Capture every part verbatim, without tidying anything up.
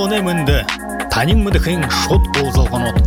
углоне мэнде танин мыдыхын шот олзалган от.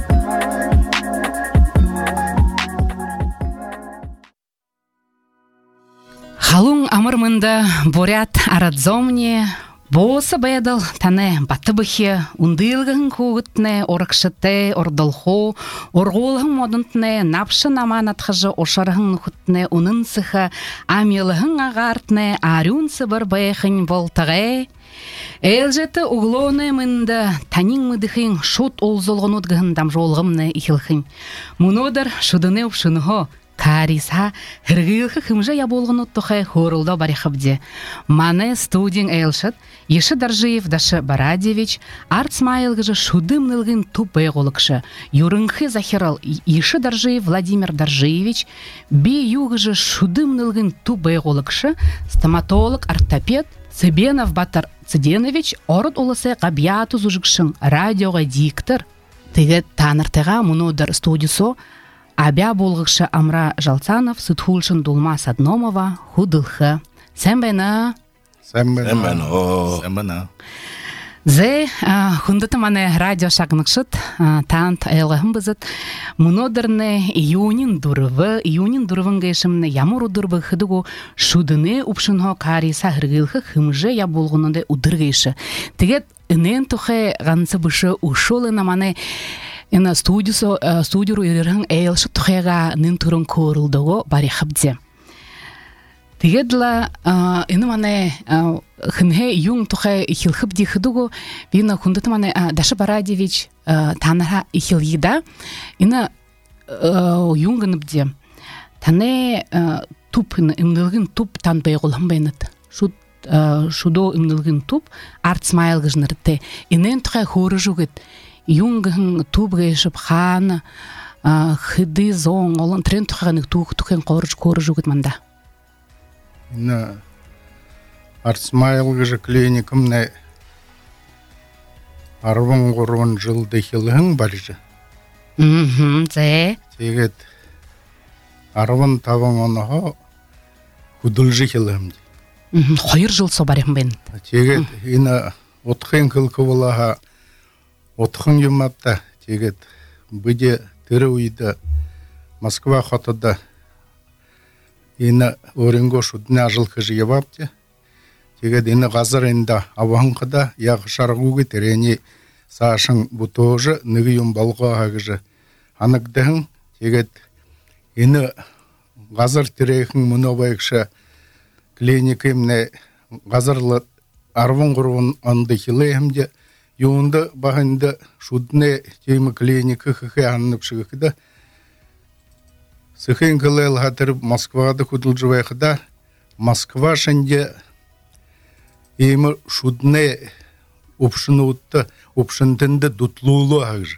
Халун амырмында борят арадзомне боса бедал тане батыбыхе ундылгын кугытне оракшыте ордолхо орголхын модынтне напшын аманатхыжы ошархын нухытне унынсыха амелыхын агартне арюнсы бір байхын волтаге элжеті углоне мында танин мыдыхын шот олзолгон отгын дамжолгымне ихилхын мунодыр шудыне упшынхо Кариса хыргылхы хымжа я болгон оттохай хорулда барихабде. Мане студин элшат, еші Даржиев дашы Барадевич, артсмайлгыжы шудым нылгын тупе голыкшы. Юрынхы захирал еші Даржиев Владимир Даржиевич, би югыжы шудым нылгын тупе голыкшы, стоматолог, ортопед, Цыбенов Батар Цыденович, ород олысы қабияту зужыкшын, радиоға диктор, тыгет таныртыға мұнодыр студисо, Абя болғықшы Амра Жалцанов, Сытхулшын Дулмас Адномова, Худылхы. Сән бәні? Сән бәні. Сән бәні. Зәй, хүндіті маны радио шағынықшыт, таант айылғығын бұзыт. Мұнодырны июнин дұрывы, июнин дұрывын ғайшымны ямуру дұрбы қыдығу шудыны ұпшынға қари сағырғылғы хымжы я болғынынды ұдыр ғайшы. Тегет, үнен тұқы ғансы бұшы ұшолы наманы Ена студио студио ирерхан эйлш тхега нинтурун корулдого барихабде. Тегедла ина мане хинhe юнг тхе ихилхабди хдуго бина хундат мане Даша Барадевич танара ихилида ина юнгнбде. Тане тупын имдылгын туп тан байгулхам бенет. Шуд шудо имдылгын туп артсмайл гыжнырте. Инен тхе хоружугет Юнгын тубгайшып хан хыды зоң олон трен туханык тух тухен корж корж угит манда. На артсмайлгы же клиникам на арвон горвон жылды хилгын баржы. Мм, зе. Тегет арвон тавон оно худулжы хилгын. Мм, хайыр жыл со барым бен. Тегет ина отхын кылкы болаха Отхын юматта тегет бүде тірі үйді Москва хотыда ені өрінго шудына жылқы жиевапте. Тегет ені ғазыр енді аванқыда яғы шарғуғы терені сашың бұтожы нүгі юм балға ағыжы анықдығын тегет ені ғазыр терейхін мұны байықшы клиникімне ғазырлы арвын ғырвын анды хилейхімде Юнда бағында шудне темі клиника хыхы аннып шығықыда. Сықын кылыл хатырып Москвада кудылжывайқыда. Москва шынде емі шудне ұпшыны ұтты, ұпшынтынды дутлулу ағыжы.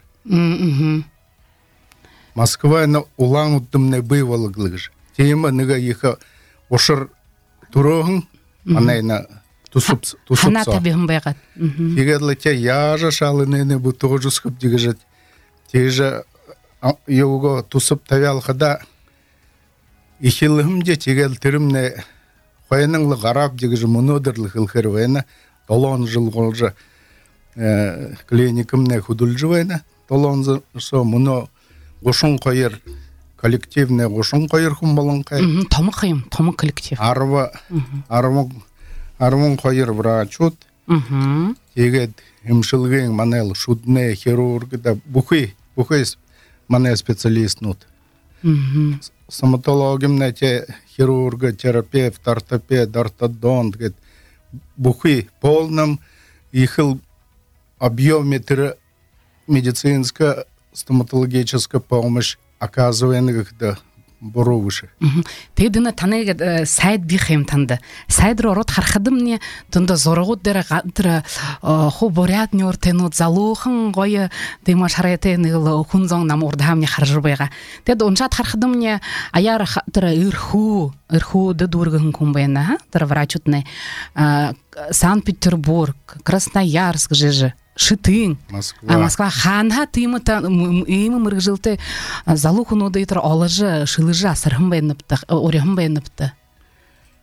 Москва улан ұттымне бывалығылығыжы. Темі ныға егі ошыр тұрығын, анайна Тусуп, тусуп. Хана табиғын байғат. Тегедлі те яжа шалынені бұ тоғыз қып дегежет. Теже еуға тусуп тавялқыда ихилығымде тегел түрімне қойыныңлы ғарап дегежі мұнодырлы қылқыр вайна толон жыл қолжы клиникімне худылжы вайна толон со мұны ғошын қойыр коллективне ғошын қойыр құм болын қай. Томы қайым, томы коллектив. Арва, арва Арвон қойыр врачут, тегет имшылген манел шудне хирург да бухы, бухы мане специалист нут. Стоматологимне те хирург, терапевт, ортопед, ортодонт, бухы полном ихил объеме медицинская стоматологическая помощь оказываемых да Боровышы. Тегдіні таны сайд бихем танды. Сайдыр орот хархадым не тында зорығыд дәрі ғадыры ху борят не ортенут залуғын ғойы дыма шарайты нығылы құнзоң нам ордағам не харжыр байға. Теді онжат хархадым не аяр дыры үрху, үрху дыдурғын күнбайына, дыры врачутны Санкт-Петербург, Красноярск жежі. Шытың. Москва. Москва ханха тымы имы мыргжилты залухун одайтыр алыжы, шылыжы асырхым байыныпты, орехым байыныпты.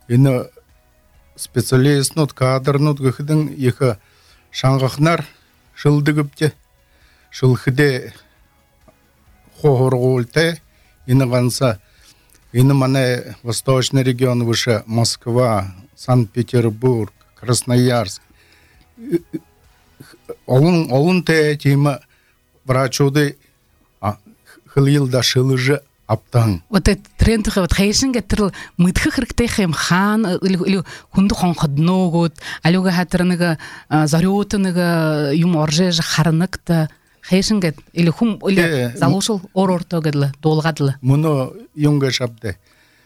Ені специалист нот, кадр нот гыхыдың егі шаңғықнар шылдыгыпте шылхыде хохорголте ины ганса ины мане восточный регион выше Москва, Санкт-Петербург, Красноярск. Олын олын те тема врачоды хылылда шылыжы аптан. Вот этот тренд вот хайшин гетрл мытхы хрыкте хэм хан или хунду хонходногот алюга хатрыныга зарётыныга юм орже харныкта хайшин гет или хум или залушыл орортогыдлы долгадлы. Муну юнга шапты.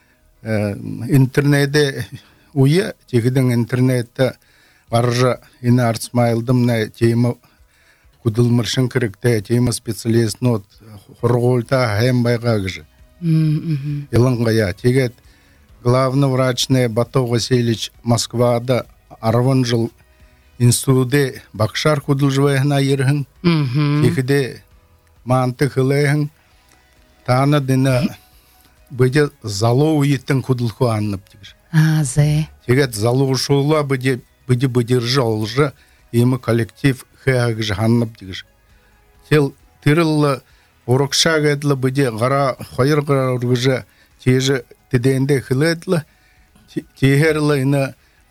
Интернетте уя тегиден интернетте баржа ины арцмайлдым на тема кудылмыршын кірікті тема специалист нот хорголта хэм байгагжы. Илыңғая тегет главный врачный Батов Васильевич Москвада арван жыл институты бақшар кудылжывайына ерхін тегіде манты хылайхын таны дына бөде залу уйеттің кудылху аннып тегіш. Азе. Тегет залу шула бөде бөде бөдержі олжы емі коллектив хэагжы аннып тегіш. Тел тырылы урокша гэдлі бөде ғара қойыр ғара үргіжі тежі теденде хылэдлі тегерлі іні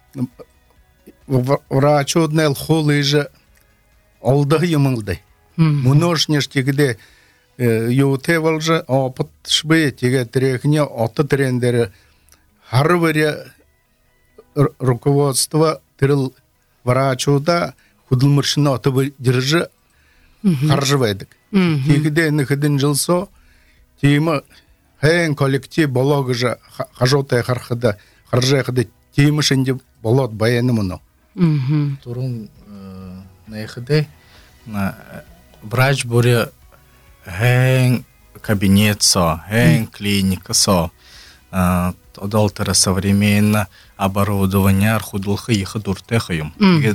врачуднел холыжы олды емілді. Мұношнеш тегіде юте волжы опыт шбы теге трехне оты трендері хары варе руководство тырыл врачуда худылмыршыны оты держи харжывайдык. Тегіде нөхідін жылсо темі хэйн коллектив бологыжы хажотай хархыда харжайхыда темі шынде болот баяны мұны. Турун нәйхыде врач бұре хэйн кабинет со, хэйн клиника со, одалтара современное оборудование худылхы ехы дуртехайым.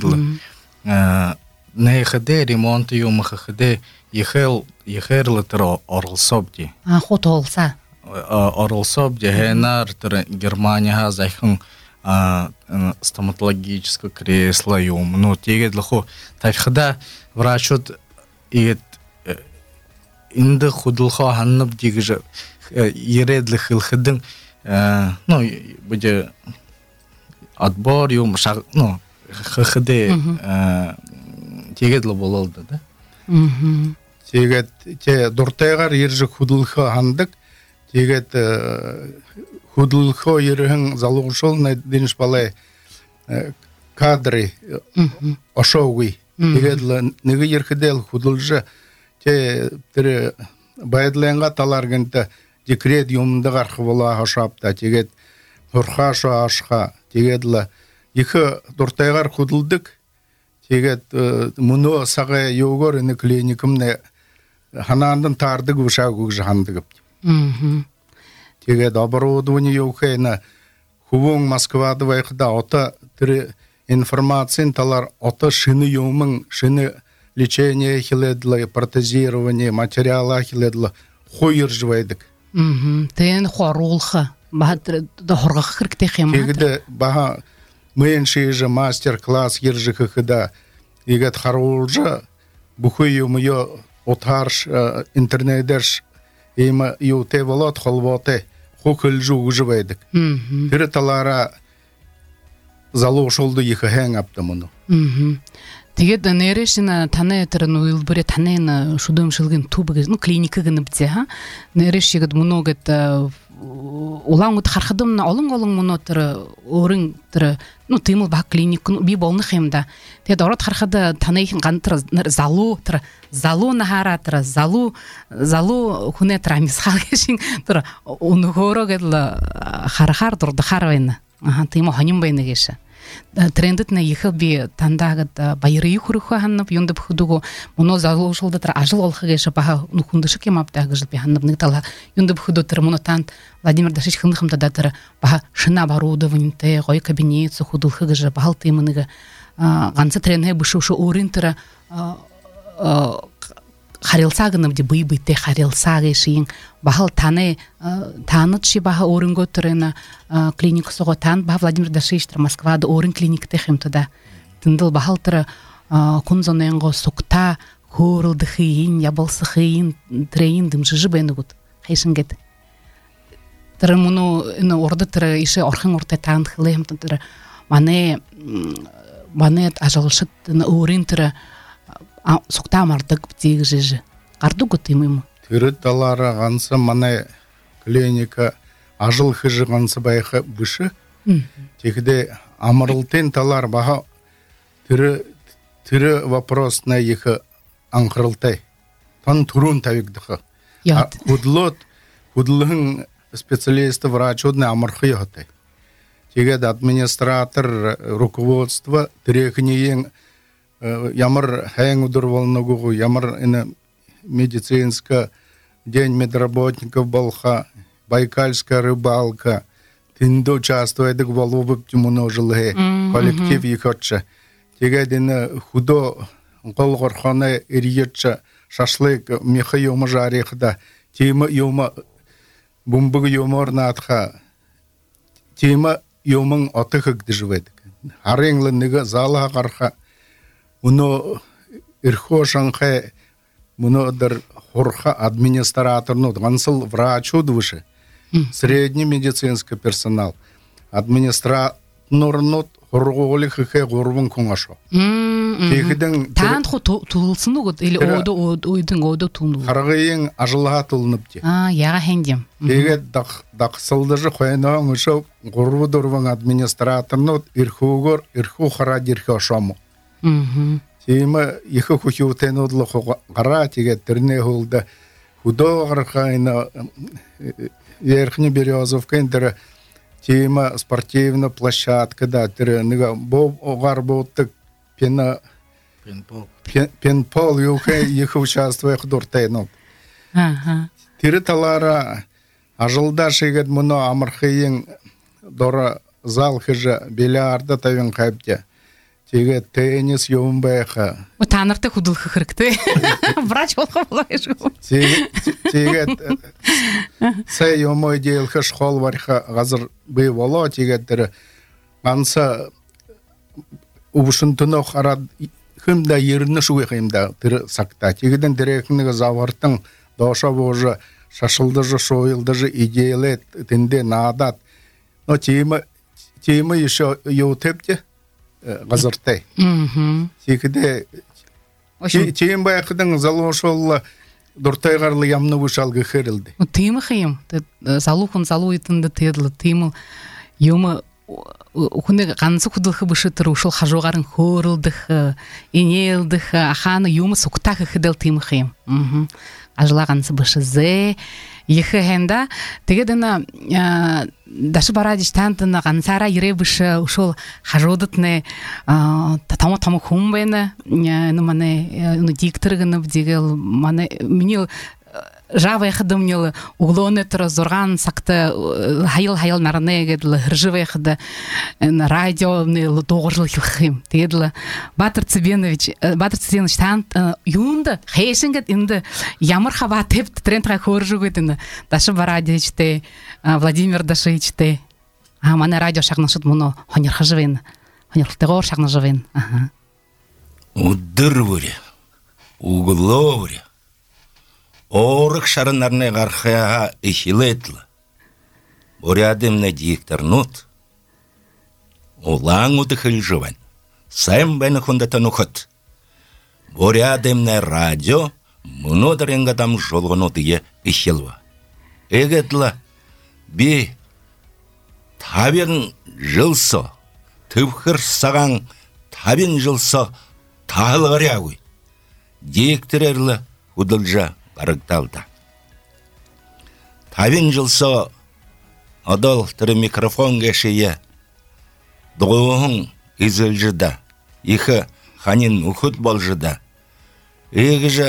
Нәйхыде ремонт юмахыхыде ехел ехерлы тыра орылсобди. А хот олса. Орылсобди хэйнар тыра Германия зайхын стоматологическое кресло юм. Ну, тегет лохо. Тайхыда врачот и инды худылха ханнып дегіжі ередлі хылхыдың ну, bude отбор юм шаг, ну, хыхыде тегедлі болалды, да? Тегет, те дұртайғар ержі худылхы хандық, тегет худылхы ерігін залуғышыл найдыныш балай кадры ошауғый. Тегедлі неге ерхідел худылжы те тірі байыдлайынға таларғынты декрет юмдық арқы бола ашапта, тегет тұрға шо ашқа, тегедлі екі дұртайғар худылдық, тегет мұны саға еугор іні клиникімне ханандың тардық ұшақ ұғжы хандығып. Тегет оборудование еуқайна хубың Москвады вайқыда ота тірі информациян талар ота шыны еумың, шыны лечение хиледлы, протезирование, материала хиледлы хойыр жывайдық. Тен хорулха, бахатыр хорға қыркте хемат. Тегеді баха мүйін шейжі мастер-класс ержі қықыда егет харулжы бұхы еумыйы отарш интернетдерш ема еуте волот холботе хокыл жуғы жывайдық. Тірі талара залу шолды ехі хәң апты мұны. Тэгээд нэршина таны тэрэн уйлбэри таны шудым шылгын тубыг ну клиника гэнэ бзэ ха нэршигд муногт улангут хархадым на олон олон мунотэр өрин тэр ну тимэл баг клиник би болно хэмда тэгээд ороод хархад таны гантар залуу тэр залуу нахара тэр залуу залуу хүнэ тэр амисхаа гişin тэр өнөхөрөө гэл харахаар дурдахаар байна аха тийм хоним байна гэшэ трендет на ехал би тандагат байры хүрхэ ханнап юндап худуго моно залуушулда тра ажил олхы гэшэ баха ну хундышык ямапта гэжл би ханнап нытала юндап худу тра моно тант Владимир Дашич хынхымда да тра баха шына оборудование те гой кабинет су худулхы гэжэ бахал тымыныга ганцы тренэ бышушу урин тра харилсагынып ди бый быйте харилсагышин бахал таны танытши баха орынго төрена клиник сого тан ба Владимир Дашич Москвада орын клиник техим туда тындыл бахал тра кунзоненго сукта хорылды хыйын, ябылсы хыйын, трейін дымжыжы бәні гуд. Хайшынгет. Тыры мұны орды тыры ише орхын ортай тағын хылайым тыры мане мане ажалшыт урин тыры сукта амардык бдегі жыжы. Қарду гуд имымы? Тыры талары ғансы мане клиника ажыл хыжы ғансы байқы бұшы. Тегде амырылтен талар баға тыры тыры вопросына ехі аңқырылтай. Тан турун тавикдықы. Худлот, худлығын специалисты врачодны амырқы ехітай. Тегед администратор, руководство тірекіне ямар хайң удыр волногугу, ямар медицинска день медработников болха, байкальская рыбалка, тинду участвует в волубы тимуно жилге, коллектив ехотча. Тегед худо қолғырханы ириетча шашлык меха йома жарихда, тема йома бумбуг йоморна атха, тема йомың атыхык дежведік. Аренглы зала қарха, уно ирхо шанхай, муно дар хорха администраторну, гансыл врачу двыше, средний медицинский персонал, администраторну хорголи хыхэ горвын коңашо. Таан хо тулсын угод, или оду ойдың оду тулны. Харгайын ажылға тулныпти. А, яға хендем. Теге дақсылдыжы қойнауын үші ғұрвы дұрвың администраторны ирхугор, ирху қара дирхе шаму. Теймі екі құхиутен одлы қара теге түрне ғылды. Худо ғарқайна верхне березовка интері тема спортивная площадка, да, тыры ныга боб огар болтык пена пенпол пенпол юхе их участвуя худуртайнут. Ага. Тыры талара ажылда шегет муно амырхыйын дора зал хыжа бильярда тавен кайпте. Теге теннис юмбайха. У танырты худылхы хыркты. Врач болха болайшы. Теге сай юмой дейлхы шхол варха газыр бый воло теге тыры ганса убушынтыны харад хымда еріні шуы хымда тыры сакта. Тегеден дирекнігі завартың доша божы шашылды жы шойылды жы идейлет тінде надат. Но темы еще ютепте газыртай. Тегеде тем байқыдың залошолла дұртай ғарлы ямны вышалғы херілді. Тыймы хыйым, залухын залу итінді теділі, тыймыл юмы Ухунde ganze kudылхы бышытыр ушыл хажуғарын хорылдыхы, инелдыхы, аханы юмы суктахы хыдыл тымхым. Ажыла ganze бышызе, ехы хенда, тегедіна дашы барадиш тантына гансара ере бышы ушыл хажудытны тамо-тамо хумбайны, мане диктыргыны бдегел, мане минил Жава ехады мнелы углоны тұры зорған сақты хайыл-хайыл нарыны егеділі хыржывы ехады радио тоғыр жыл хим. Тегеділі Батыр Цыбенович, Батыр Цыбенович таң юнды, хейшінгет инді ямыр хава тепті трендға көржу көдіні. Дашы бар радио ичте, Владимир дашы ичте. Маны радио шағнашыд мұны хонер хажывен, хонерлықты ғор шағнашывен. Удыр вұрі, угло вұрі. Орық шарынарны ғарқияға ешілетлі. Борядымны дикторнут. Олаң ұтықыл жыван. Сайым бәні құндатын ұқыт. Борядымны радио мұнодыр енгадам жолғын ұтығы ешілва. Егетлі бі табин жылсы, түпқыр саған табин жылсы тағылғыр яғуй. Диктор әрлі ұдылжа Арыкталда. Тавин жылсы адал түрі микрофон кешeye доғуғын изілжіда, ехі ханин ұхыт болжыда. Егі жа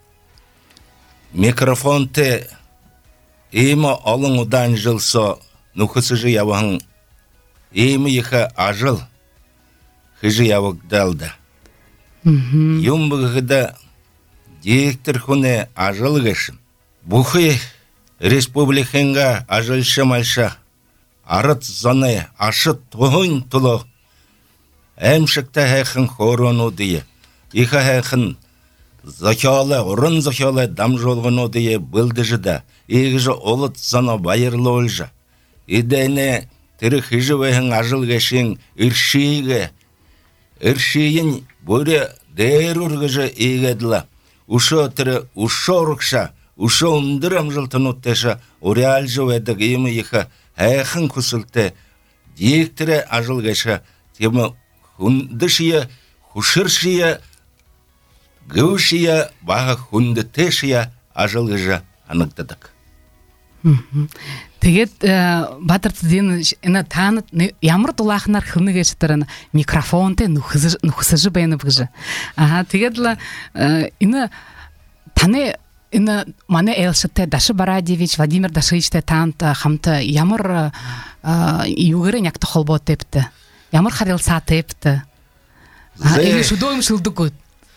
микрофон те ема алың ұдан жылсы нұқысы жы явығын ема ехі ажыл хыжы явықдалда. Юмбығыда Диктор хуне ажыл кешін. Бұхы республиканға ажылшы малша. Арыт заны ашыт тұғын тұлы. Әмшікті әқін қорыну дейі. иха хэхэн зохиолы, урын зохиолы дамжолгоно дие былдыжыда, игжы олыт зана байырлы олжа. Идене тірі хижывэхэн ажыл гэшин иршиге, иршиин бөре дэр ургыжы игедла. Ушо тірі ушо рукша, ушо ундырам жылтын уттеша, уреал жөведік имы иха хэхэн кусылты, диектірі ажыл гэша, темі хундышия, хушыршия, гүшия, бағы хунды тешия ажыл гэжа анықтадық. Тэгээд батырты ден ина танып ямар дулахнар хыны гэштерэн микрофонте нухсыжы бэйны бгжы. Ага, тэгээд ла ина таны ина мане элште Даша Барадевич, Владимир Дашевичте тант хамта ямар югыры някты холбот тепті. Ямар харилса тепті. Или шудойм шылдыкут.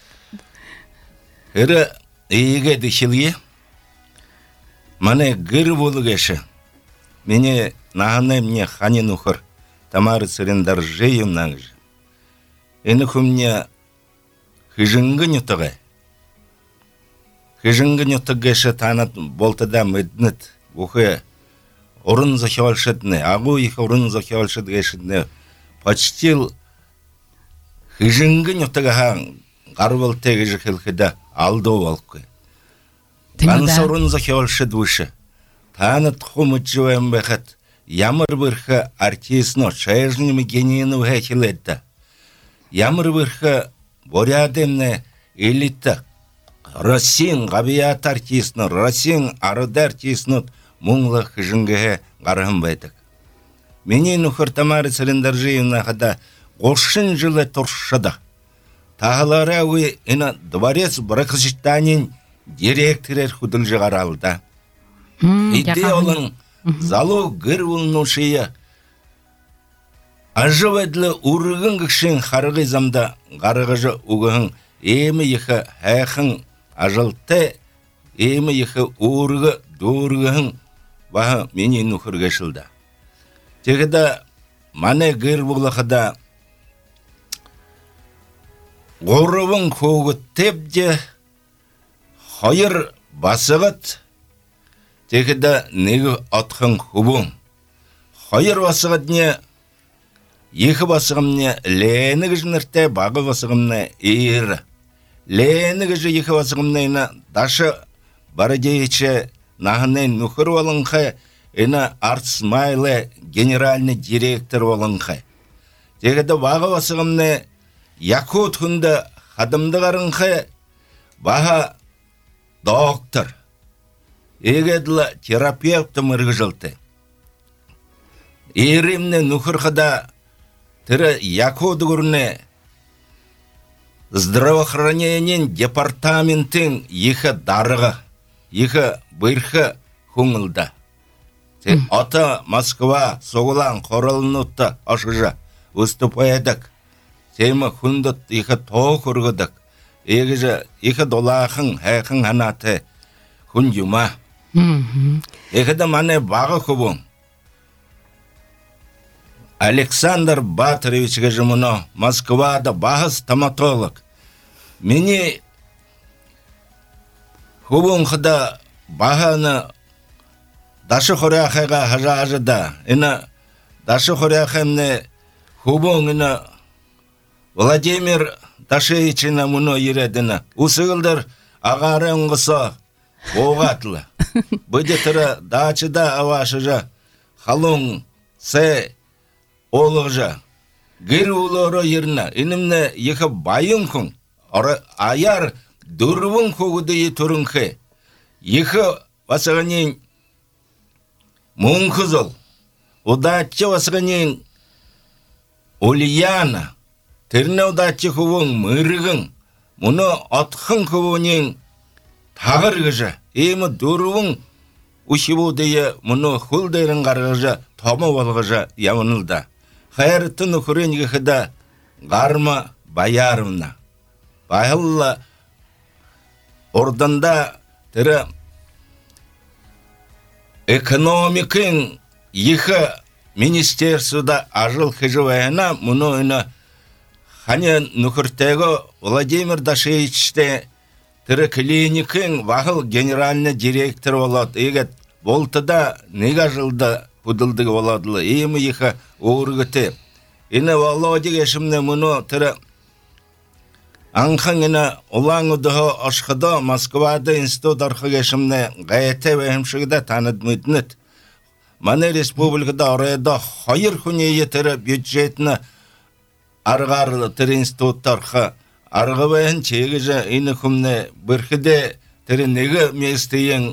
Эрі иеге дешілге мане гыр болу гэші. Мене нағаны мне ханин ухыр, тамары царендар жейім нағыжы. Эні күмне хыжыңғы нютығы. Хыжыңғы нютығы гэші танат болтыда мүднет. Бұхы орын захиалшыдны, ағу иха орын захиалшыд гэшідні. Почтил хыжыңғы нютығы хан ғарвал тегі жықылқыда алды олқы. Ғансы орын захиалшыд вышы. Танат хумыджуэм бэхат, ямар бырха артистно, шайжнымы генийну хэхилэдда. Ямар бырха борядемне элита, Россин габият артистно, Россин арыды артистно, муңлы хыжыңгыхэ гарахым бэдік. Менен ухыр тамары цилиндаржиевна хада гошын жылы туршыда. Тағылары ауы ина дворец бракосчитанин директорер худылжы гаралда. Иде олың залу гыр улнушия. Ажывэдлі урығын кішін харығы замда ғарығыжы уғығын емі ехі әхін ажылты, емі ехі урығы дұрығын бағы менен ұқырғашылда. Тегіда мане гыр бұлықыда ғорывын қоғы тепде хайыр басығыт Тегіда негі атқын хубун. Хайыр басығыдне, ехі басығымне ләнігі жынырте, бағы басығымне ейірі. Ләнігі жы ехі басығымне ена дашы бары дейче нағыне нүхір олыңқы, ена артсмайлы генеральный директор олыңқы. Тегіда бағы басығымне якут хүнді қадымды қарыңқы, бағы доктор. Егедла терапевтом ыргыжылты. Еремне нухырхада тірі якоды көріне здравоохранениен департаментин ехі дарығы, ехі бұрхы хуңылда. Ата Москва соғылан қорылынутты ашыжа выступаядық. Темі хүндіт ехі тоқ ұрғыдық. Егежі ехі долақын, әқын анаты хүн юма. Ехіда мане бағы құбың. Александр Батырович гажымыно Москвада бағы стоматолог. Мені құбың қыда бағаны дашы қоряқайға хажажыда. Ина дашы қоряқайымне құбың ина Владимир Дашевичина мұно ередіні. Усығылдар ағары ұңғыса оғатлы. Бұде тұры дачыда авашыжа, халың, сэ, олығжа, гір олары еріна, інімні ехі байын күн, аяр дұрвын қоғыды етұрынқы, ехі васығанен мұңқызыл, удатчы васығанен Ульяна, тіріне удатчы құвың мұрығын, мұны атқын құвынен тағырғыжа, емі дұрвың ұшыбудыйы мұны құлдайрын қарғыжа, тома олғыжа яуынылда. Хайрыттын ұқырын ехіда ғарма баярымна. Байылла орданда тірі экономикын ехі министерствода ажыл хыжывайына мұны өні Хане нукуртего Владимир Дашевичте тірі клиникын вағыл генеральный директор болады. Егет болтыда нега жылда пудылдығы оладылы. Емі ехі оғырғыты. Ені Володя кешімне мұны тірі аңқын ені олаңыдығы ашқыда Москвада институт арқы кешімне ғайты вәйімшігіде таныдмыдыныд. Маны республикада арайда хайыр хүнейе тірі бюджетіні арғарлы тірі институттарқы арғы бәйін чегі жа ені күмне бірхіде тірі неге местейін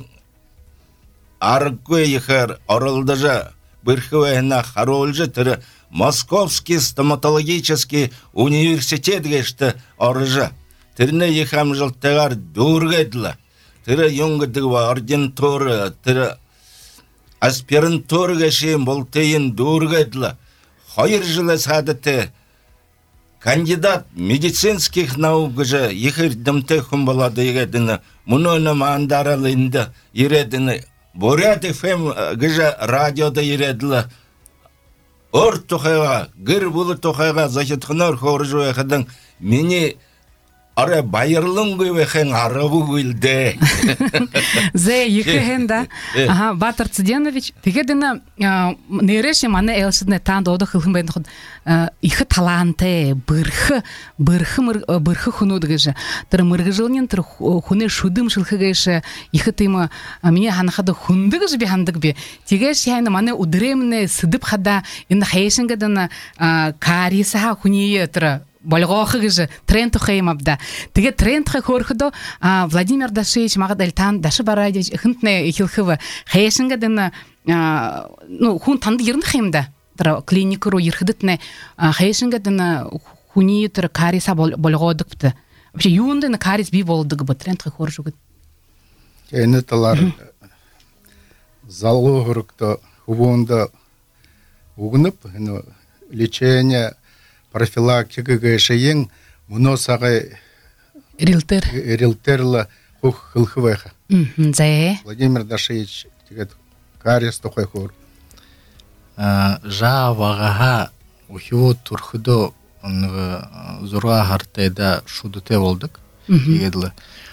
арғы ехер арылды жа бірхі бәйіна қарол жа тірі Московский стоматологический университет кешті ары жа. Тіріне ехам жылттағар дөргеділі. Тірі юңгідігі ординатуры, тірі аспирантура кешейін болтейін дөргеділі. Хайыр жылы садыты кандидат медицинских наук же ехер дымты хүм болады егедіні. Мұны мандаралынды ередіні. Бурят эф эм гыжа радиода ереділі. Ор тұқайға, гір бұлы тұқайға захетқынар қорыжу әқідің мені ара байырлым көйвеқен арығы көлді. Зе, екі хенда. Батыр Циденович, тегедіні нейреші маны әлшідіне таң доды қылғын бәйді құд иқы таланты, бұрхы, бұрхы құнуды кәжі. Тұры мұрғы жылнен тұры құны шудым шылқы кәжі, иқы тыймы мене ханықады құнды кәжі бе хандық бе. Тегеш яйны маны удыреміне сыдып қада, енді қайшын кәдіні карисаға құнейі тұры Болгохы же тренд тухаймабда. Теге тренд хохорходо Владимир Дашевич магад элтан Дашы Барадевич хынтне ихилхыва хайшынга дена ну хун танды ерн хаймда. Тра клиникуру ерхидитне хайшынга дена хуни тра кариса болгодыкпты. Вообще юнда на карис би болдыгы бу тренд хохоржугы. Эне талар залогурукто хубунда угнып лечение профилактика гешеен муносагы рилтер рилтерла хух хылхвеха. Зе. Владимир Дашевич тигет карис тохой хор. Жа вагаха ухиу турхудо зура хартайда шудуте болдук. Тигедле.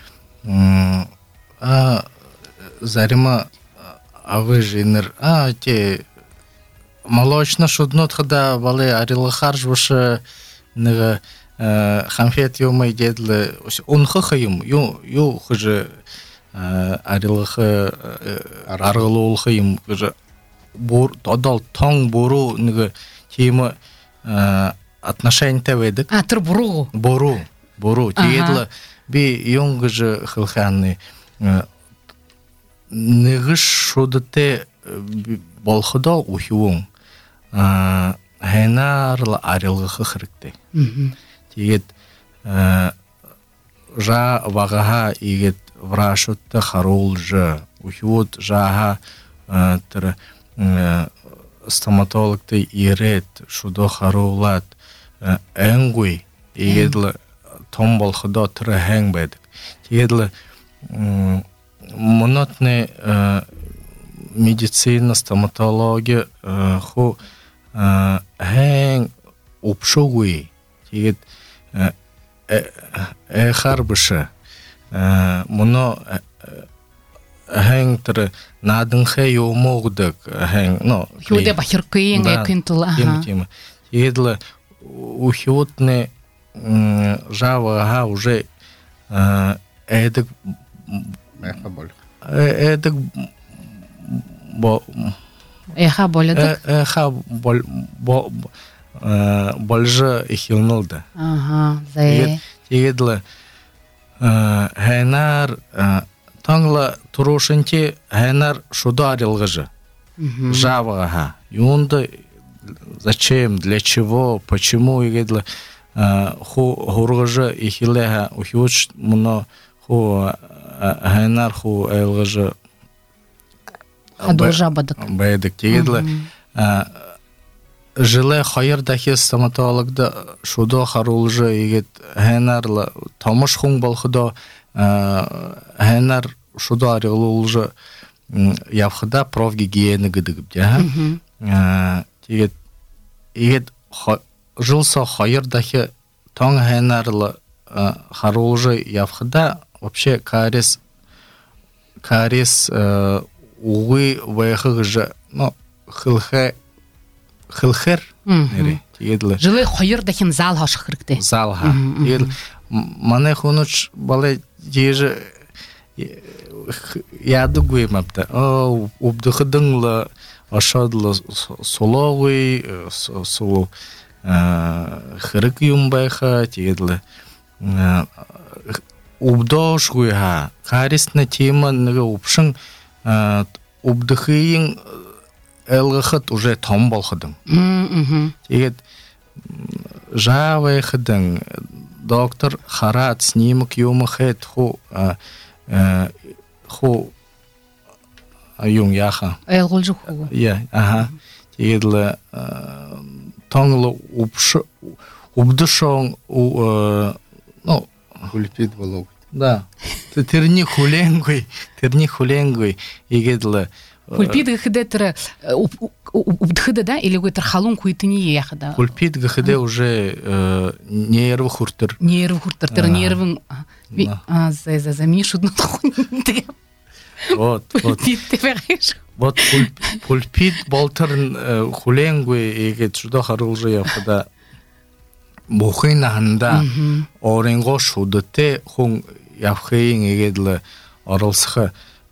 А зарима авы жинер а те молочно шуднот хада вале арилахар жвышы нығы хамфет юмай дедлі унхы хыйым ю ю хыжы арилахы арғылы ол хыйым хыжы тодал тоң бору нығы темі отношение таведік а тұр бору бору бору тегедлі би юң хыжы хылханны нығы шудыте болхыда ухиуң хайнарла арилгы хырыкты. Тегет жа вагаха игет врашутта харулжы ухиут жаха тыр стоматологты ирет шудо харулат энгуй игедлы том болхыда тыры хэң бэдик. Тегедлы монотны медицина, стоматология ху хэң упшугуи тегет эхар бышы мұны хэң тірі надың хэ йомогдык хэң ну юде бахиркыйын экинтул тегедлі ухиотны жава уже эдік эдік Бо эха боледик. Эха бол бо больже ихилнулда. Ага, зе. Тегедле хайнар таңла турушинти хайнар шуда арилгыжы. Жаваха. Юнда зачем, для чего, почему егедле ху хургыжы ихилеха ухиуч муно ху хайнар ху элгыжы Адолжа бадык. Бәйдік тегедлі. Жылы хайырдахи стоматологда шудо харулжы егет хэнарлы тамыш хуң балхыда хэнар шудо арылулжы явхыда профгигиена гыдыгып. Тегет егет жылса хайырдахи тон хенарлы харулжы явхда вообще карис карис угы вайхы же ну хылхе хылхер нере тиедле жылы хойыр дахин зал хашық керекте залха ел мане хунуч бале деже яды гуймапта о убдыхдыңлы ашадлы сологой сул хырык юмбайха тиедле убдош гуйха карисна тема неге упшын убдыхыйын элгахат уже том болхадың тигет жавайхадың доктор харат снимок юмахет ху ху аюн яха элгулжу ху я ага тигедле тоңлы упш убдышон у ну Пульпит волок. да терни хуленгой терни хуленгой игедле Пульпит гыхдетер убдхыда да или гытер халун куйтыни яхда. Пульпит гыхде уже нервы хуртер. Нервы хуртер, тер нервын а за за за мишу ну. Вот вот. Пульпит ты веришь? Вот пульпит болтер хуленгой игет сюда харулжа яхда. Бухина ханда оренго шудте хун яххин игедле оралсха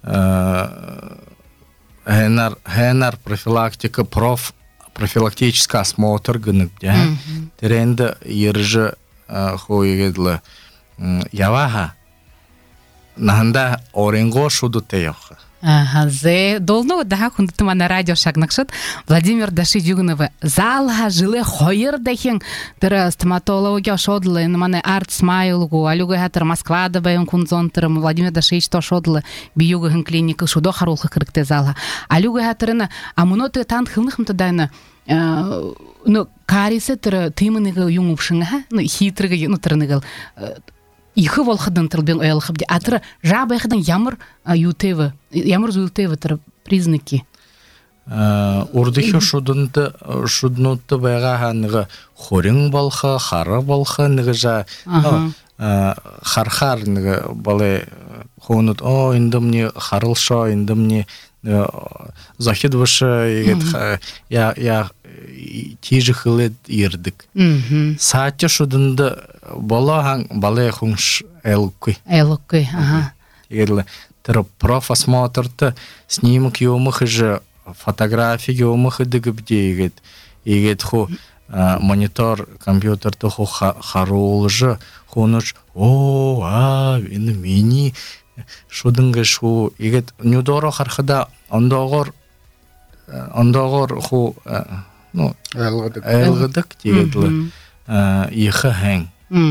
Хенар, хенар профилактика, проф, профилактический осмотр гынып, да? Теренде ержи хуйгедле яваха. Наханда оренго шуду теёха. Ага, зе должно да хундтма на радио шагнакшат Владимир Дашидюгнова залга жылы хойыр дахин тер стоматология шодлы мане арт смайлгу алюга хатер Москвада баян кунзонтер Владимир Дашич то шодлы биюгын клиника шудо харулхы кырыкте залга алюга хатерна амуноты тан хылныхмты дайна ну карисе тер тымыныгы юңупшынга ну хитрыгы ну терныгыл Ихы волхадан тылбен оялхабди атра жабайхадан ямар ютева ямар зултева тер признаки урдыхы шудунты шуднутты байга ханга хорин болха хара болха ныгыжа хархар ныгы бале хонут о индемне харылша индемне захидваша егет я я тиже хылет ирдик саатя шудунды балахан бале хунш элкуй элкуй ага егерле тер профосмотрты снимок юмах же фотография юмах дигбди егет егет ху монитор компьютерты ху харулжы хунуш о а ин мини шудынга шу егет нюдоро хархада ондогор ондогор ху ну Элгадык. Элгадык тигедле ихы хэн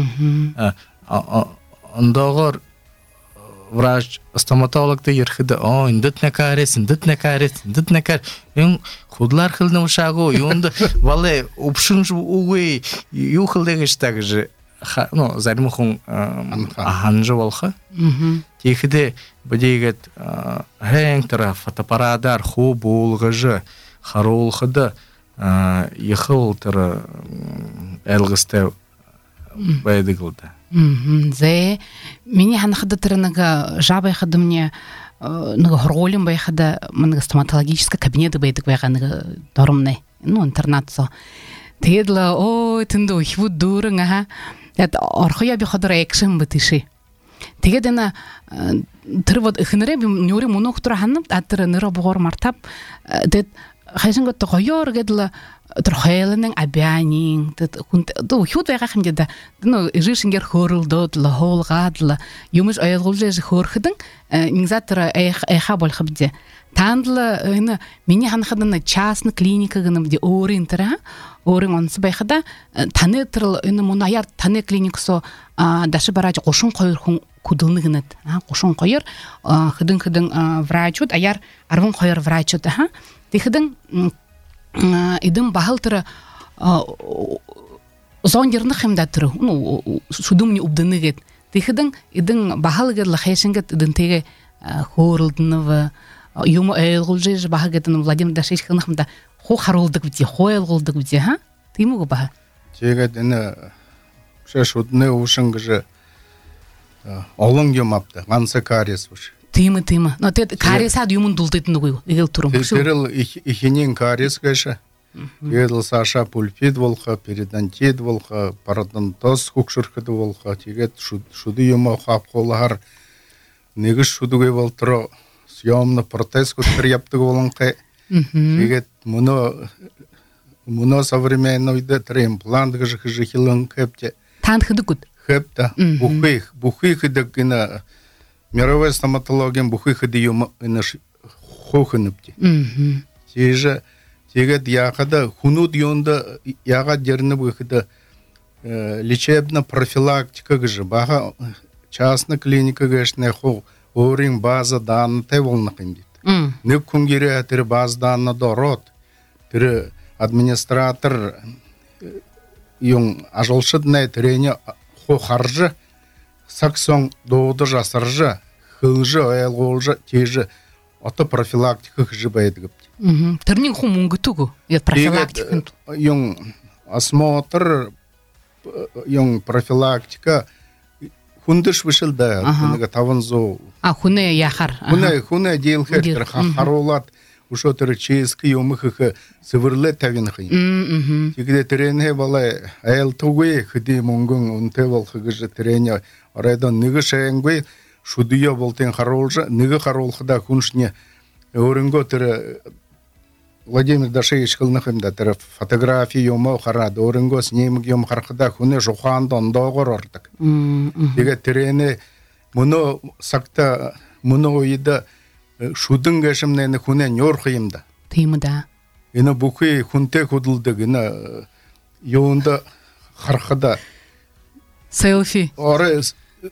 ондогор врач стоматологты ерхиде о индит не карес индит не карес индит не кар ин худлар хылны ушагу юнда вале упшынж угуй юхылдегеш также ну зармухун аханжы волха тихиде бдегет хэн тара фотоаппарадар ху булгыжы харулхыды ехал тара элгсте байдыгылда зе мени ханахда тернага жабай хадымне нага хоролим байхада манга стоматологический кабинет байдык байганага дормне ну интернатсо тедла о тынду хву дурынга ха эт архая би хадра экшен битиши тегедена тырвод ихнере би нюри монохтра ханып атыр нера бугор мартап дет хайшынга тохойор гедла трохелнен абянин дет хунт до хут вайга хэмдэ ну жишингер хорулдод ла холгадла юмш аялгулжэ хорхдын нингзатра эха болхабде тандла ина мини ханхадна частный клиника гынымде оринтера орин онс байхада танетрл ина монаяр тане клиниксо дашы бараж кошун койр хун кудылныгынат кошун койр хыдын хыдын врачут аяр арвын койр врачут ха тихыдын идым бахалтыра зондерны хэмдатыры ну судумни убдыныгет тихыдын идын бахалгер лахешингет идын теге хорылдынова юмо элгулжеж бахагетын Владимир Дашич хынахмда хо харулдык бити хо элгулдык бити ха тимуго баха Чегет ина шудне ушыңгы олон юмапты, ганса кариес уж. Тыймы, тыймы. Но ты кариес ад юмын дултайтын ғой, егел турым. Терил ихинен кариес гэша. Егел Саша пульпит волха, передантит волха, парадонтоз хукшуркады волха, тегет шуды юма хап қолар. Негіз шудугай волтыро съемны протез көттір яптығы болынқай. Тегет мұны мұны современныйды тір имплант ғыжы ғыжы хилын көпте. Тан хыды күт? Хөпта, бухый, бухый хыдык ина мировой стоматология бухый хыды юма ина хохыныпти. Тежа, тегет яғада хунуд йонда яға дерні бұхыда лечебна профилактика гыжы, баға частна клиника гышне хо орин база данны теволны қымдит. Нөп күнгері әтірі база данны дорот, тірі администратор йон ажылшыдны әтірене хо харжы, саксон доуды жасыржы, хылжы, айалғолжы, тежі, ото профилактика хыжы бәйді көпті. Түрнің ху мұңғы түгі, профилактика? Йон осмотр, йон профилактика, хундыш вышылда, күнігі тавын зоу. А, хуне яхар? Хуне, хуне дейіл хәттір, харолат, ушо түрі чейскі йомы хықы сывырлы тәвін хыйын. Тегіде тіренге балай, әйіл тұғый хыды мұңгың ұнты бол хығыжы тірене, арайдан нығы шайыңгой, шудыя болтен харолжы, нығы харолхыда күншіне өрінгі түрі Владимир Дашевич қылнықымда түрі фотография йомы қарады, өрінгі снемік йом қарқыда күні жоқанды ондағыр ортық. Теге тірене мұны сақта, мұны ойыда шудың кәшімнені күне нөр қиымда. Тыймы да. Ені бұқы күнте күділді, ені йоғында қарқыда. Селфи. Ары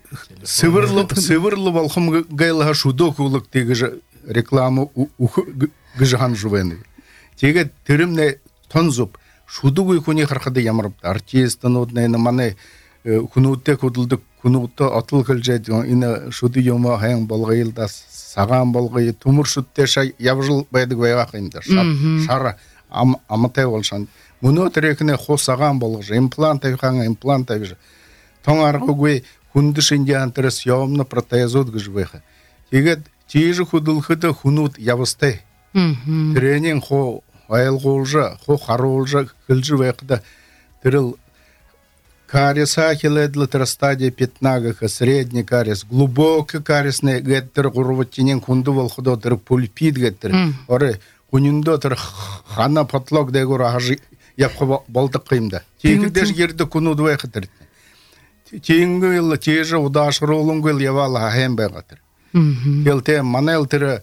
сывырлы балқым ғайлыға шуды күлік тегі рекламы ғыжыған жүвені. Теге түрімне тонзып, шуды ғой күне қарқыда ямырыпты. Артистын өдінені маны күнуытте күділдік, күнуытты атыл кілжеді, ені шуды йома ғайын болғайылда, саған болғайы, тұмыр шүтте шай явжыл бәйді ғайға қиымда. Шара амытай олшан. Мұны өтірекіне қос саған болғыжы, имплант әйқаңа, имплант әйжі. Тоң арғы ғой күндіш индиантыры съемны протез өдгіж ғайға. Тегет тежі күділхіді күнуыт явыстай. Тренинг хо айылғолжа, хо қаролжа кілжі вайқыда тіріл кариеса келеділі тірі стадия пятнагыға, средний кариес, глубокий кариесне геттір ғұрваттенен күнді болқыда тірі пульпит геттір. Оры күнінде тірі хана патлок дәгір ағажы япқа болдық қиымда. Тегідеш ерді күнуды вайқы Теңгі елі тежі ұдашыр олың гөл явалы ағайын байғатыр. Елте манел тірі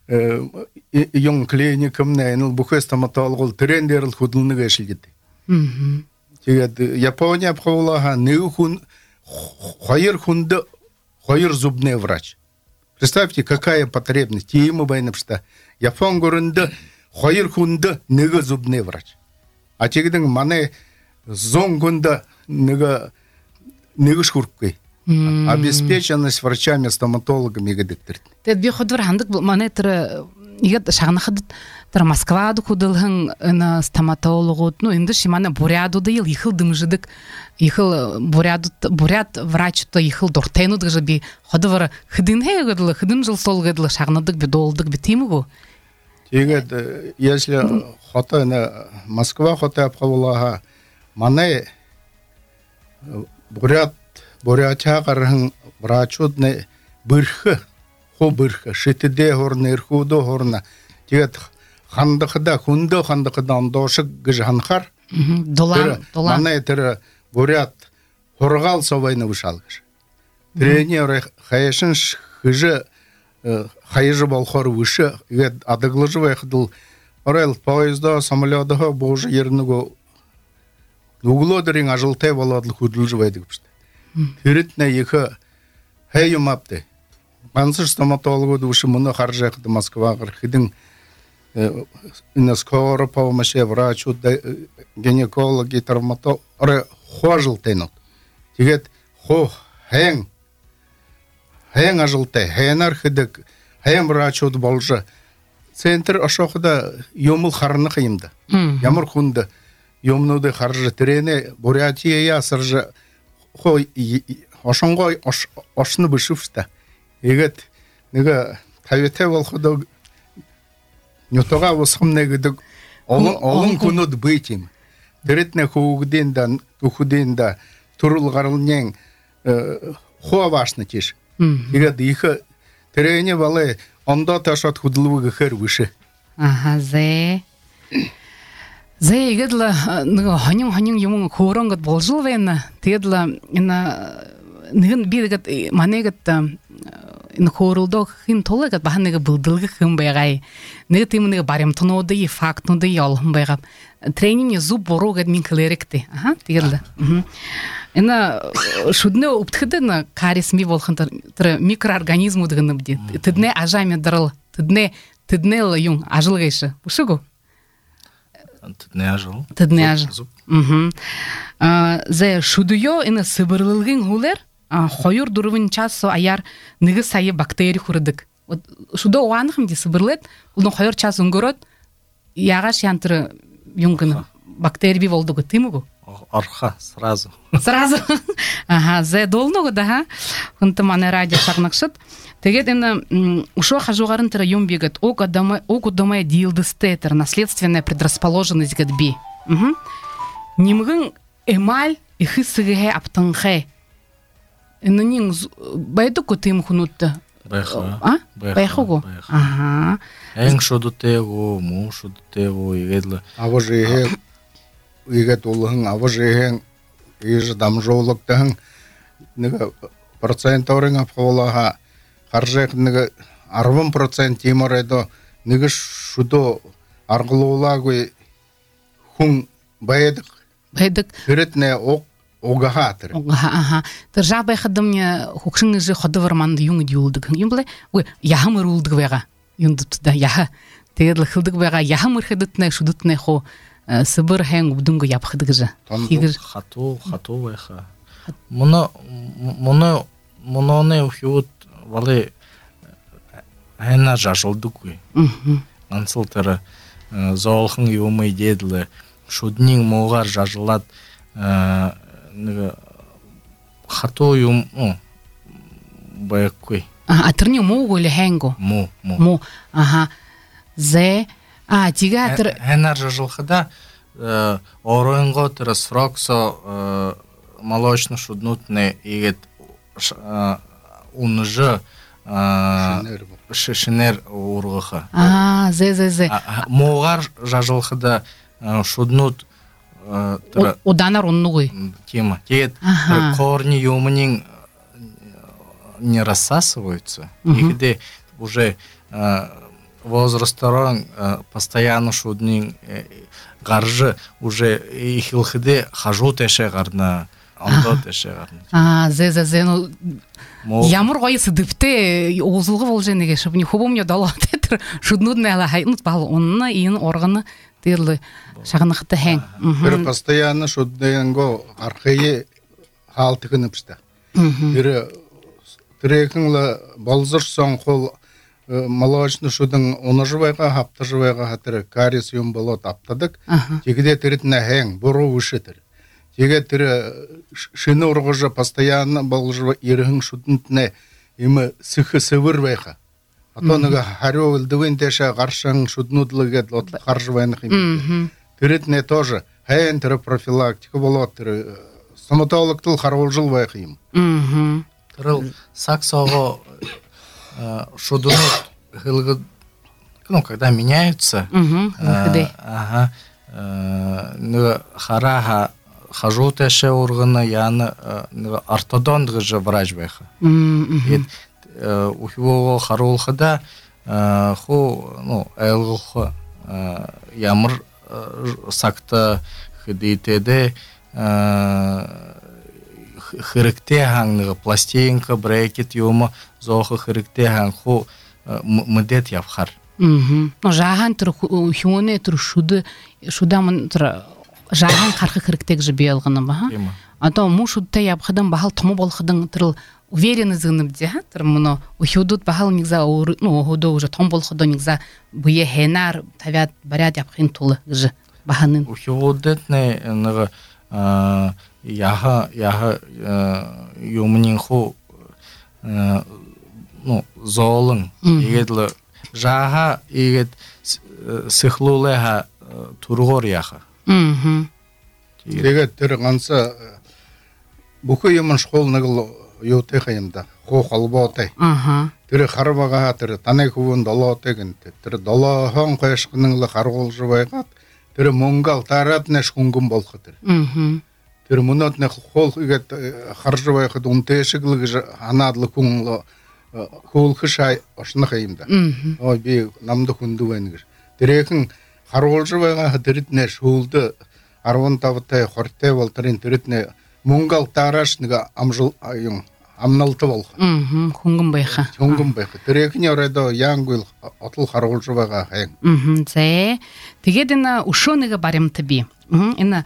ең клиникімне әніл бұқы стоматологыл трендеріл құдылыны кәшілгеді. Тегеді Япония апқауылаға неу күн қайыр күнді қайыр зубный врач. Представьте, какая потребность. Теймі байнапшта. Япон көрінді қайыр күнді неге зубный врач. А тегідің мане зон күнді неге неге шкуркой. Обеспеченность врачами, стоматологами гедектірді. Тед би ходвар хандык мане тірі егет шағына қыдыт тірі Москвады күділгін стоматологу, ну, енді шиманы бурядуды ел, ехыл дымжыдык, ехыл буряд врачты ехыл дортайнуды жы би ходвар хыдын хей гыдылы, хыдын жыл сол гыдылы шағынадык би долдык би теймі гу? Тегет, если хота, Москва хота апқавылаға, мане буряд Бурятия қарың врачудны бірхі, хо бірхі, шетіде ғорны, ирхуды ғорны. Тегет хандықыда, күнді хандықыда ондошы ғыжғанқар. Долан, долан. Мана етірі бурят хорғал совайны вышалғыш. Трене орай қайышын хыжы, қайыжы болқор вышы, адығлыжы вайқыдыл. Орай поезда, самолетыға боғжы ерінігі углодырың ажылтай боладыл күділжі вайды күпшті. Түрітіне екі әйім апты. Бансыр стоматологы дұшы мұны қаржы әқіді Москвағыр. Хидың скоро помощи врачу, гинекологи, травматолог. Оры хо ажылтайнат. Тегет хо әйін, әйін ажылтай, әйін архидік, әйін врачуды болжы. Центр ашоқыда йомыл қарыны қиымды. Ямыр күнді йомнуды қаржы тірене Бурятия ясыржы хо ошонго ошны бышывшта. Егет неге тавете болходо нютога восхымне гэдэг олон олон күнүүд байтим. Тэрэтнэ хуугдын да тухудын да турул гаралнен хуавашны тиш. Егет их тэрэне вале ондо ташат худлуг хэр выше. Ага, зе. Зе егедла нэг хонин хонин юм хөөрөнгөд болжул байна. Тэгэдла энэ нэгэн би гэдэг манайгад энэ хөөрөлдөө хин толгойд бахныг бүдэлгэх юм байгай. Нэг тийм нэг баримтнуудын фактнуудын ялхан байгаа. Тренинг зүб буруу гэд min клериктэй. Аха, тэгэл. Энэ шүднэ өвтөхөд н карисми болгон тэр микроорганизмууд гэнэ бид. Тэднэ ажаа мэдрэл, тэднэ тэднэ л юм ажилгайш. Бүшгөө. Тэднэ ажил. Тэднэ ажил. Мм. А зе шүдүё энэ сыбырлылгын хүлэр хоёр дөрвөн час аяар нэг сая бактери хүрдэг. Шүдөө уанах юм дисбэрлэт улын хоёр час өнгөрөөд ягаш янтэр юм гэнэ бактери бий болдог тийм үү? Арха сразу. Сразу. Ага, зе долного да. Хунта манай радио сагнагшд. Тэгээд энэ ушо хажуугарын тэр юм бигет ог адамы ог адамы дийлдэстэй тэр наследственная предрасположенность гэд би. Мм. Нимгэн эмаль их хэсгээ аптанхэ. Энэ байдаг го тийм хүнүүд байха. А? Байха го. Аха. Эн шудутэго, му шудутэго игэдл. Аважээ игэд улхан аважээ иж дамжуулагдсан нэг процентόρын авхуулаа харжих нэг арван процент юморэдо нэг шудо аргалуулаагүй хүн байдаг. Байдаг. Хэрэтнэ ог огахатэр. Аха. Тэр жабай хадамня хукшин жи ходовар манд юм юулдаг. Юм блэ? Ой, яхамэр үлдэг байгаа. Юндд да яха. Тэгээд л хилдэг байгаа. Яхамэр хэдэтнэ шүдэтнэ хоо сыбыр хэн үдөнгө явахдаг гэж. Тэгэр хатуу хатуу байха. Моно моно мононе ухют вали хана жашолдugгүй. Мм. Ансыл тэр зоолхон юм идэдлээ шүдний муугаар жажлаад нэг хатуу юм байхгүй. А тэрний муу гол хэнго. Муу муу. Муу. Аха. Зе а тигатэр ханаар жажлахада оронгоо тэр сроксо молочно шуднутне игэд унжа шишнер ургаха. А зе зе зе. Муугаар жажлахада шуднут уданар уннугой. Тема. Тэгээд корни юмнин не рассасываются. Их уже возрастаран постоянно шуднин гаржы уже их илхиде хажу теше гарна андо теше гарна. А зе зе зе ну ямар гоё сэдвтэй узулга болж нэгэ шив не хубомня дало тэр шуднудны ала хайнут бал унна ин органы тэр шагнахтай хэн. Тэр постоянно шуднэнго архае хаалтыгыныпста. Тэр тэрхэн болзорсон хол молочно шудын унажвайга хаптажвайга хатыр карис юм болот аптадык. Тэгдэ тэрэтнэ хэн буруу ушетэр. Тэгээд тэр шинэ ургожа постоянно болжва ирхэн шуднтнэ им сэх сэвэр байха. Ато нэг хариу үлдвэн дэша гаршан шуднудлыгэд лот харжвайнах юм. Тэрэтнэ тоже хэн тэр профилактика болот тэр стоматологтол харуулжул байх юм. Мм. Тэр саксого шудунут хылгы ну когда меняются. Мм. Ага. Ну хараха хажу теше органы яны ортодонт же врач байха. Мм. Ухиво харулхада ху ну элхо ямар сакта хидитеде хэрэгтэй хангны пластинка брекет юма зохо хэрэгтэй хан ху мөдөт явхар. Мм. Но жахан тэр хүнэ тэр шүд шудамын тэр жахан харах хэрэгтэй гэж би ялгана ба. Одоо муу шүдтэй явхадан бахал том болохдон тэр уверенность гэнэмдэ тэр мөн ухудуд бахал нэг за ну ходоо уже том болохдоо нэг за буе хэнар тавиад бариад явахын тул гэж баханын. Ухудуд нэг яха яха юмнин ху ну золын егедле жаха егет сыхлулеха тургор яха. Мгм. Тэгээд тэр ганца бүхий юм школныг юу тэхэмдэ хоо холбоотой. Аха. Тэр харвага тэр танай хөвөн долоотой гэнтэй. Тэр долоохон гойшгныг харгуулж байгаад тэр Монгол тараад нэш хөнгөн болох тэр. Мгм. Тэр мөнөд нэг хоол игээд харж байхад үнтэшиглэг ханаадлаг хүн хөөлхшай орснох юм да. Ой би намд хүндүү байна гэж. Тэрхэн харуулж байгаа тэрд нэш хөөлдө арван тавтай хортой бол тэрийн тэрд нэ Монгол тарааш нэг амжил юм амналт болох. Мгм. Хөнгөн байха. Хөнгөн байх. Тэрхэн оройдо яангуйл отол харуулж байгаа хаяг. Мгм. Зэ. Тэгээд энэ өшөөнийг баримт би. Мгм. Энэ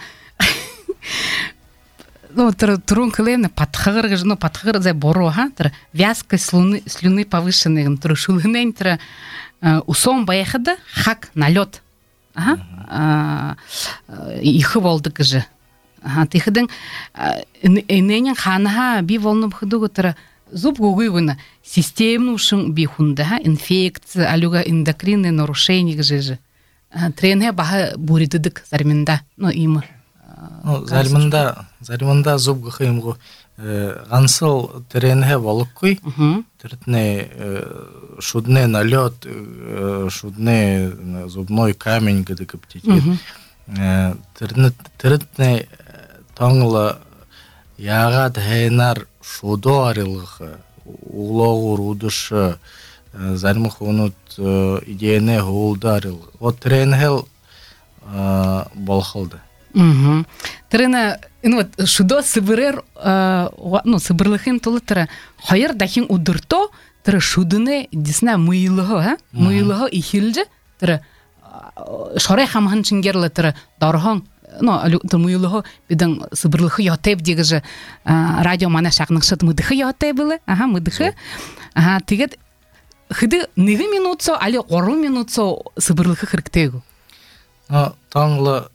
ну тэр трун клейн патхагар гэж ну патхагар зэ бороо ха тэр вязка слюны слюны повышенный тэр шулгнэн тэр усон байхад хак налет. Ага. Их болдық гэж. Ага, тэхэдэн энэнэн ханаха би волном хыдуг тэр зуб гугуйвна системну шин би хунда инфекция алюга эндокринные нарушения гэж. Тренhe баха буриддик зарминда. Ну им ну зарминда зарминда зуб гыхымгу гансыл тренhe болуккуй. Тэртне шудне налет, шудне зубной камень гэдэг птичет. Тэртне тэртне тангла ягаад хайнар шудо арилгах улогур удыш зарим хонут идене холдарил. Вот тренхел болхалды. Мгм. Тэрэн энэ вот шудо сыбырэр ну сыбырлыхын тулы тэр хоёр дахин өдөртөө тэр шүднэ дисна мыйлыгы ха мыйлыгы ихилж тэр шорой хамхан чингерлы тэр дорхон ну тэр мыйлыгы бидэн сыбырлыхы ятеп дегэж радио манай шагнагшд мыдыхы ятеп было аха мыдыхы аха тэгээд хыды нэг минутсо али гурван минутсо сыбырлыхы хэрэгтэйгүү а тангла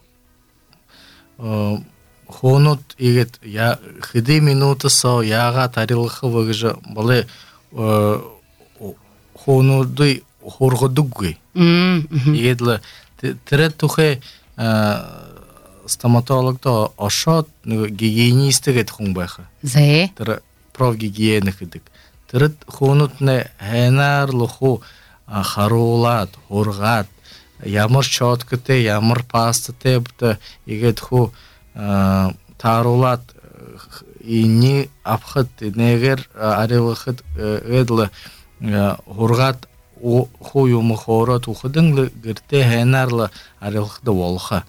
хонут игет я хыды минуты со яга тарилхы выгжа бале хонуды хоргодугы иедле терет тухе стоматологто ошот гигиенистыгет хунбаха зе тэр профгигиены хыдык терет хонут не хенарлуху харулат хоргат ямар чоткате ямар пастате бта игет ху таарулат ини апхат негер арилхат эдла хоргат ху юм хорот ухдын гэрте хэнарла арилхда волха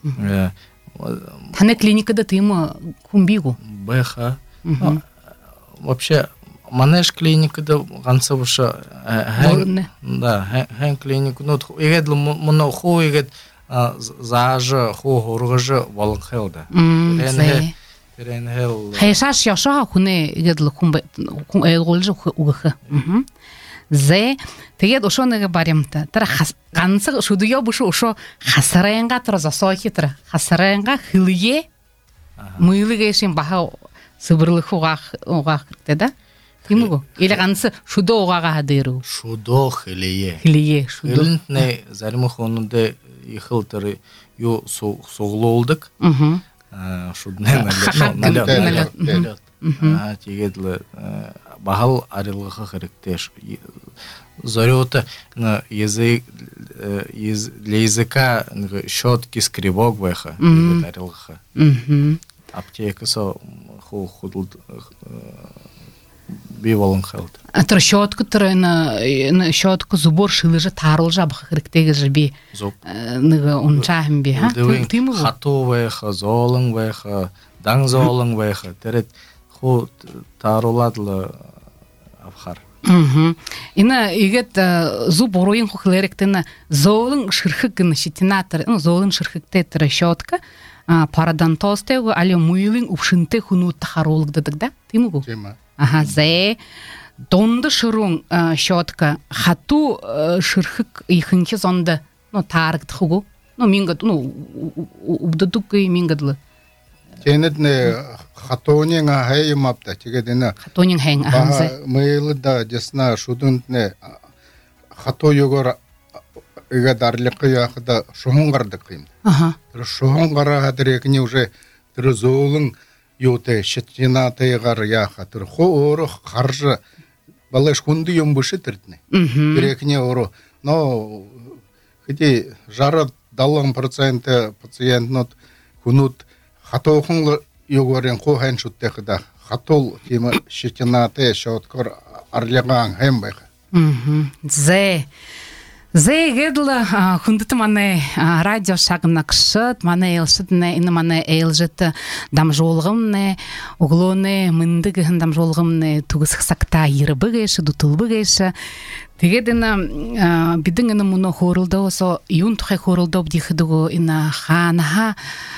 таны клиникада тыйм кумбигу бэха вообще манеш клиникада гансабыша да хэн клинику ну игедл моно ху игед заажы ху хоргыжы волхелда зе Ренхел хайшаш яша хуне игедл кум кум элголжы угы зе тэгээд ошоныг баримта тэр ганцыг шүдүё бушу ошо хасарайнга тэр засоохи тэр хасарайнга хилие мыйлыгэшин баха сыбырлых угах угах гэдэг да тимгу или ганц шүдө угага хадыру шудо хилие хилие шүдө элентне зарим хонунде ихылтыр ю соглолдук шудне налет налет а тигедле бахал арилгы херектеш зорёта язык для языка щётки скребок бэха арилгы аптека со ху худл бивалын хелд а тэр щётку тэр на щётку зубор шылыжы тарылжа бах херектеге би нэг унчаам би ха тимгу хату бэха золын бэха дан золын бэха тэр ху таруладлы авхар. Мгм. Ина игет зуб уруин хухлеректена золын ширхик гын шитинатор, ну золын ширхикте тэр щётка, парадонтостего али муйлын упшинте хунут харулгдыдык да? Тимгу? Тема. Ага, зе донды шырун щётка хату ширхик ихинки зонда, ну таргдхугу. Ну мингад, ну убдадук и мингадлы. Тенетне хатонин хаймапта тигедена. Хатонин хэн ахансы. Мейлда десна шудунтне хато йогор ига дарлыкы яхда шоңгардык кыйм. Ага. Шоңгара хадырекне уже трзолын юте шетинатыгар яха тыр хоро харжы балаш кунды юмбышы тыртне. Мгм. Рекне оро. Но хити жара даллан проценты пациентнот кунут хатоохын йогорен кохан шуттехда хатол тема шетинаты шоткор арляган хэмбэх. Мгм. Зе. Зе гедла хундыты мане радио шагнакшыт, мане элшытне, ины мане элжыты дамжолгымне, углоне, мындыгын дамжолгымне тугысық сакта йырбыгайшы, дутылбыгайшы. Тегедіна бидің ины мұны хорылды осо, юн тухай хорылды обдихыдыгу ина ханаха,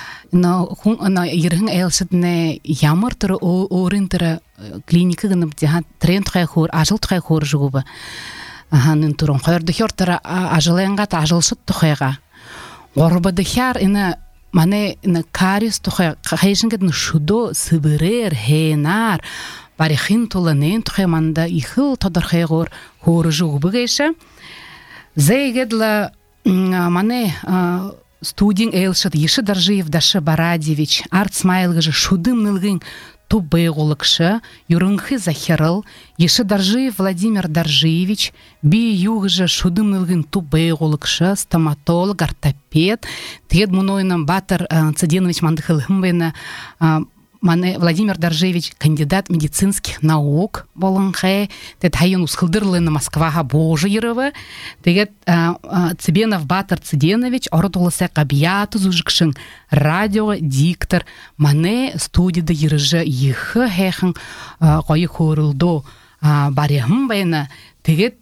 ина йыргын элшытне ямыр тұры, орын тұры клиника гынып, трен тухай хор, ажыл тухай хор жугубы. Аһанын турун койрдухер тара ажыланга ажылшыт тухайга. Горбадыхар ина мане ина карис тухай хайшингедн шудо сыбырер хенар барихин туланен тухай манда ихыл тодорхайгор хоржуг быгайша. Зейгедла мане студин элшат Еши Даржиев Дашы Барадевич арт смайлгыжы шудым нылгын тубейгулыкшы, юрынхы захерыл, Еши Даржиев Владимир Даржиевич, би югжы шудым нылгын тубейгулыкшы, стоматолог, ортопед, тед мунойным Батыр Цыденович мандыхылымбайна, мане Владимир Даржиевич кандидат медицинских наук болынхай, тед хайын усхылдырлыны Москваға божы ерывы, тегет Цыбенов Батыр Цыденович орытулысы қабияты зужықшын радио диктор, мане студияда ерыжы ехы хэхын қойы көрілді баряхым байына, тегет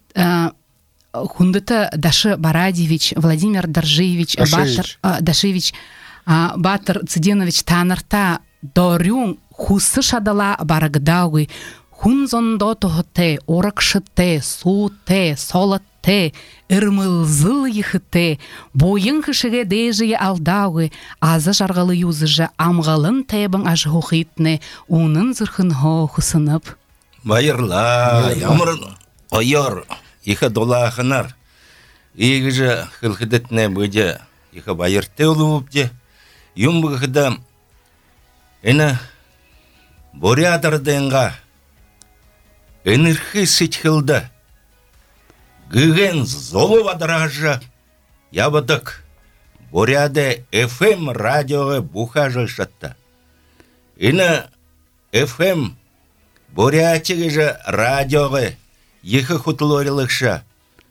хундыты Дашы Барадевич, Владимир Даржиевич, Батыр Дашевич, Батыр Цыденович танырта дорюн хусы шадала барагдауи, хунзондо тухте, оракшыте, суте, солотте, ырмылзыл ехыте, бойын хышыге дейжие алдауи, азы жарғалы юзыжы амғалын тэбің ажы хухитне, унын зырхын хо хысынып. Байырла, ямыр ойор, иха долахынар, егіжі хылхыдетне бөде, иха байырте олуыпте, юмбығыда Эна борядарденга энерхи сетхилда гыген золу вадража ябадык боряде эф эм радиоға буха жылшатта. Эна эф эм борячыгы же радиоға ехы хутлорилықша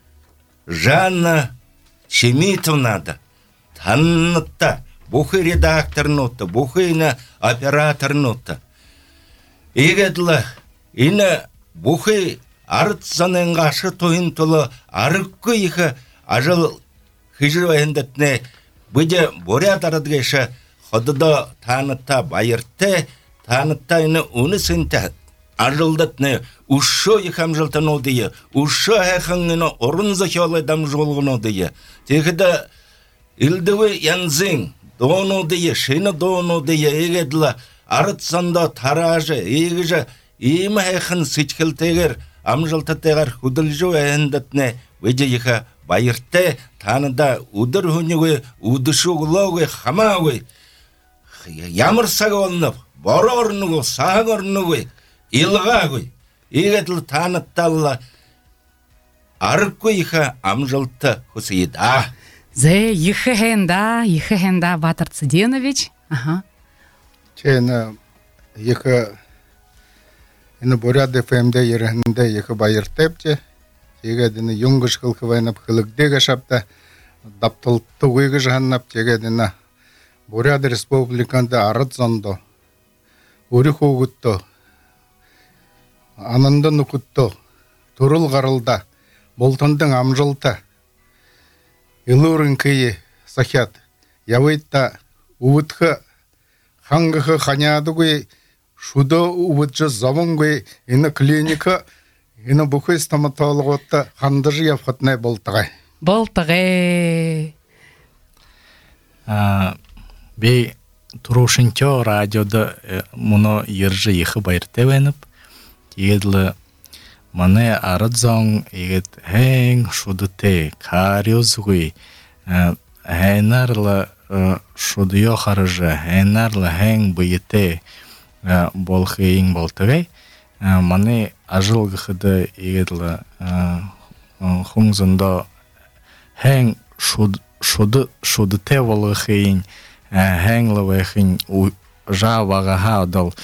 Жанна Чемитовнада таннытта бухы редактор нота, бухы ина оператор нота. Игедла, ина бухы арытсанын ғашы тойын толы арыққы иха ажыл хыжыр вайындатне бұде борят арадгайша ходыда танытта байырте, танытта ина уны сынта ажылдатне ушо ихам жылтан олдыя, ушо әхің ина орын захиолай дам жолғын олдыя. Тегіда илдіві янзың, дону дие, шина дону дие, егедла, арытсанда таражы, егежі, иім әйхін сычкілтегер, амжылтатегер худылжу әйіндетіне, өйде еха байырте, таныда удыр хүнігі, удышу ғылауғы, хамауғы, ямырсағы олынып, бары орынығы, сағын орынығы, илғағы, егедла танытталла, арыққы еха амжылты хусыйда. Зе ехы хэнда, ехы хэнда Батыр Цыденович. Ага. Чена ехы ина боряд эф эмде ерхінде ехы байыртепте, тегедіні юнгыш қылқывайнап қылықдегі шапта даптылты ойғы жағаннап тегедіні боряд республиканда арыт зондо, өрі қоғытты, анынды нұқытты, тұрыл ғарылда, болтындың амжылты, Илурын күйі сахят, явытта увытхы хангыхы ханядыгы шудо увытжы завыңгы ины клиника, ины бұқы стоматологотта хандыжы япхатнай болтығай. Болтығай. Би турушинчо радиода муно ержи ехы байыртевеніп, тегедлі мане арадзон егет хең шудыте кариозгуй, хейнарлы шудыё харыжы, хейнарлы хең быйыте болхы ең болтығай, мане ажылғыхыды егедлі хұңзында хең шуды шудыте болғыхы ең, хең лывайхын жа вағаға адал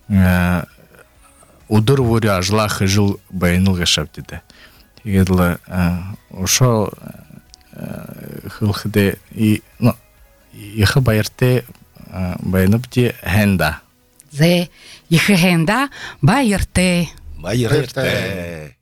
удар вуря жлахы жыл байынылға шаптыды. Егедлі ошо хылхыды ехы байырте байынып де хэнда. Зе ехы хэнда байырте. Байырте.